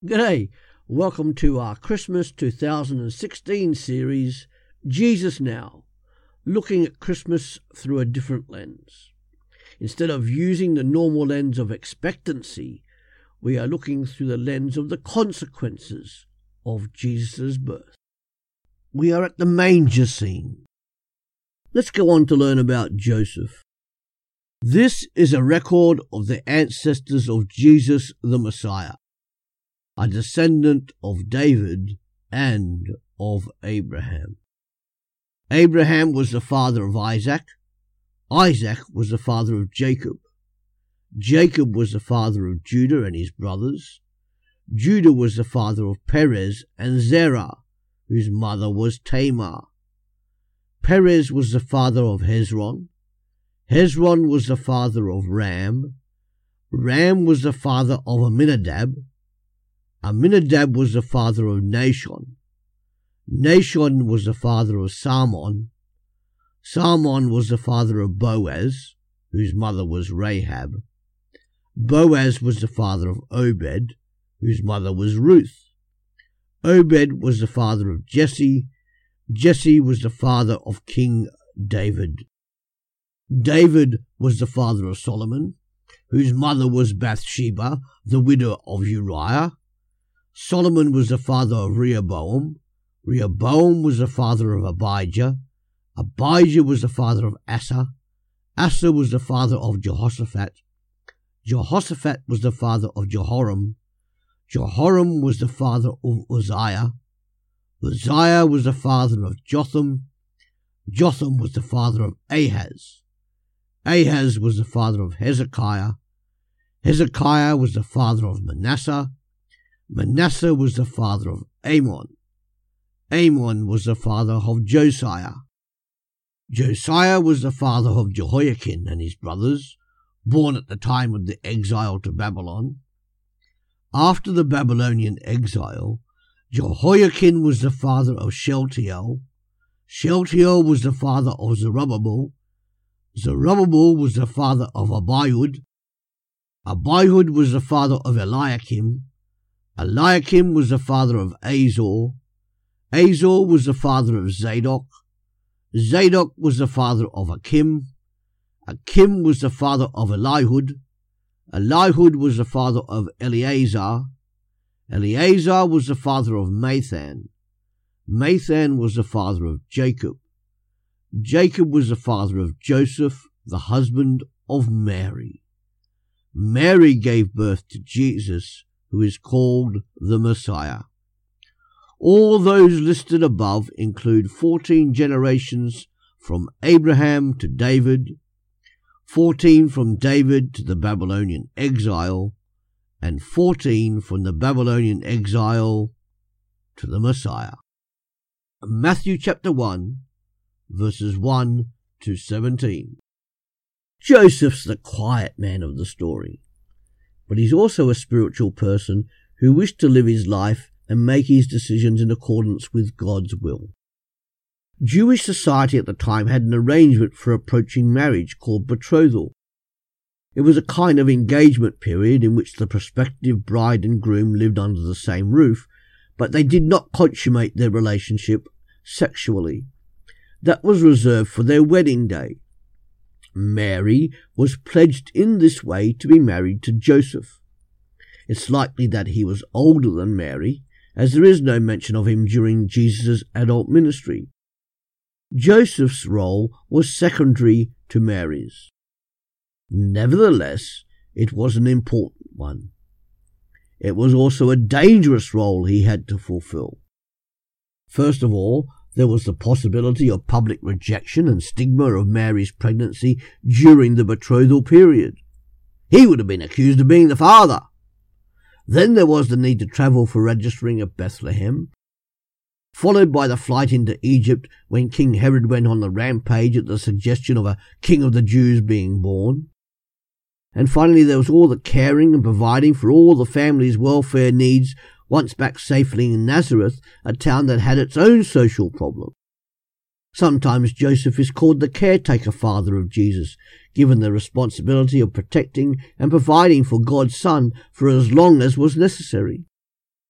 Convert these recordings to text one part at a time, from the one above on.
G'day, welcome to our Christmas 2016 series, Jesus Now, looking at Christmas through a different lens. Instead of using the normal lens of expectancy, we are looking through the lens of the consequences of Jesus' birth. We are at the manger scene. Let's go on to learn about Joseph. This is a record of the ancestors of Jesus the Messiah, a descendant of David and of Abraham. Abraham was the father of Isaac. Isaac was the father of Jacob. Jacob was the father of Judah and his brothers. Judah was the father of Perez and Zerah, whose mother was Tamar. Perez was the father of Hezron. Hezron was the father of Ram. Ram was the father of Amminadab. Amminadab was the father of Nahshon. Nahshon was the father of Salmon. Salmon was the father of Boaz, whose mother was Rahab. Boaz was the father of Obed, whose mother was Ruth. Obed was the father of Jesse. Jesse was the father of King David. David was the father of Solomon, whose mother was Bathsheba, the widow of Uriah. Solomon was the father of Rehoboam. Rehoboam was the father of Abijah. Abijah was the father of Asa. Asa was the father of Jehoshaphat. Jehoshaphat was the father of Jehoram. Jehoram was the father of Uzziah. Uzziah was the father of Jotham. Jotham was the father of Ahaz. Ahaz was the father of Hezekiah. Hezekiah was the father of Manasseh. Manasseh was the father of Amon. Amon was the father of Josiah. Josiah was the father of Jehoiakim and his brothers, born at the time of the exile to Babylon. After the Babylonian exile, Jehoiakim was the father of Shealtiel. Shealtiel was the father of Zerubbabel. Zerubbabel was the father of Abiud. Abiud was the father of Eliakim. Eliakim was the father of Azor. Azor was the father of Zadok. Zadok was the father of Akim. Akim was the father of Elihud. Elihud was the father of Eleazar. Eleazar was the father of Mathan. Mathan was the father of Jacob. Jacob was the father of Joseph, the husband of Mary. Mary gave birth to Jesus, who is called the Messiah. All those listed above include 14 generations from Abraham to David, 14 from David to the Babylonian exile, and 14 from the Babylonian exile to the Messiah. Matthew chapter 1, verses 1 to 17. Joseph's the quiet man of the story, but he's also a spiritual person who wished to live his life and make his decisions in accordance with God's will. Jewish society at the time had an arrangement for approaching marriage called betrothal. It was a kind of engagement period in which the prospective bride and groom lived under the same roof, but they did not consummate their relationship sexually. That was reserved for their wedding day. Mary was pledged in this way to be married to Joseph. It's likely that he was older than Mary, as there is no mention of him during Jesus' adult ministry. Joseph's role was secondary to Mary's. Nevertheless, it was an important one. It was also a dangerous role he had to fulfill. First of all, there was the possibility of public rejection and stigma of Mary's pregnancy during the betrothal period. He would have been accused of being the father. Then there was the need to travel for registering at Bethlehem, followed by the flight into Egypt when King Herod went on the rampage at the suggestion of a king of the Jews being born. And finally there was all the caring and providing for all the family's welfare needs once back safely in Nazareth, a town that had its own social problem. Sometimes Joseph is called the caretaker father of Jesus, given the responsibility of protecting and providing for God's Son for as long as was necessary.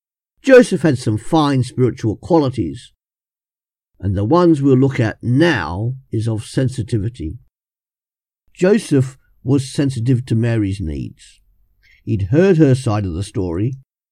Joseph had some fine spiritual qualities, and the ones we'll look at now is of sensitivity. Joseph was sensitive to Mary's needs. He'd heard her side of the story,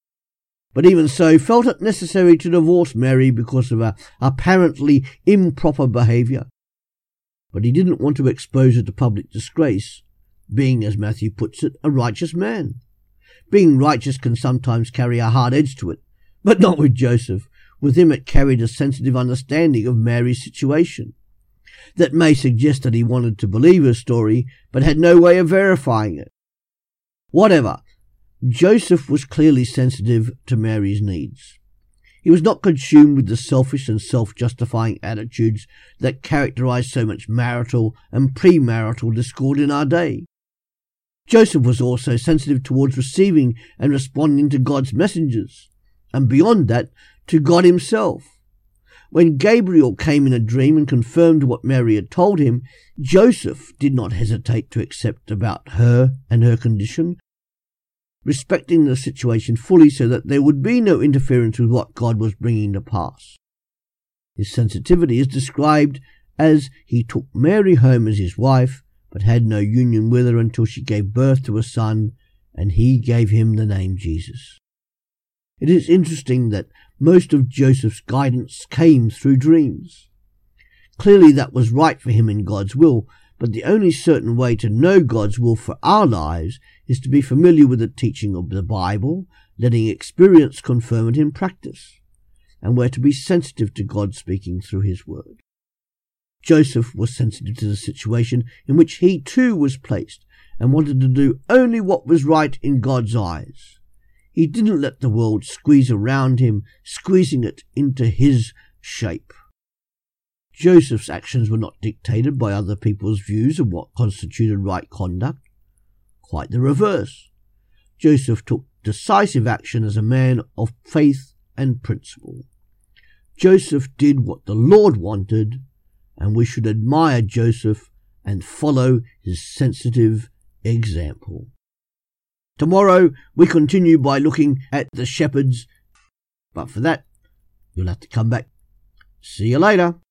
but even so felt it necessary to divorce Mary because of her apparently improper behaviour. But he didn't want to expose her to public disgrace, being, as Matthew puts it, a righteous man. Being righteous can sometimes carry a hard edge to it, but not with Joseph. With him it carried a sensitive understanding of Mary's situation. That may suggest that he wanted to believe her story, but had no way of verifying it. Whatever, Joseph was clearly sensitive to Mary's needs. He was not consumed with the selfish and self-justifying attitudes that characterize so much marital and premarital discord in our day. Joseph was also sensitive towards receiving and responding to God's messengers, and beyond that, to God himself. When Gabriel came in a dream and confirmed what Mary had told him, Joseph did not hesitate to accept about her and her condition, respecting the situation fully so that there would be no interference with what God was bringing to pass. His sensitivity is described as he took Mary home as his wife, but had no union with her until she gave birth to a son, and he gave him the name Jesus. It is interesting that most of Joseph's guidance came through dreams. Clearly that was right for him in God's will, but the only certain way to know God's will for our lives is to be familiar with the teaching of the Bible, letting experience confirm it in practice, and we're to be sensitive to God speaking through his word. Joseph was sensitive to the situation in which he too was placed and wanted to do only what was right in God's eyes. He didn't let the world squeeze around him, squeezing it into his shape. Joseph's actions were not dictated by other people's views of what constituted right conduct. Quite the reverse. Joseph took decisive action as a man of faith and principle. Joseph did what the Lord wanted, and we should admire Joseph and follow his sensitive example. Tomorrow we continue by looking at the shepherds, but for that you'll have to come back. See you later.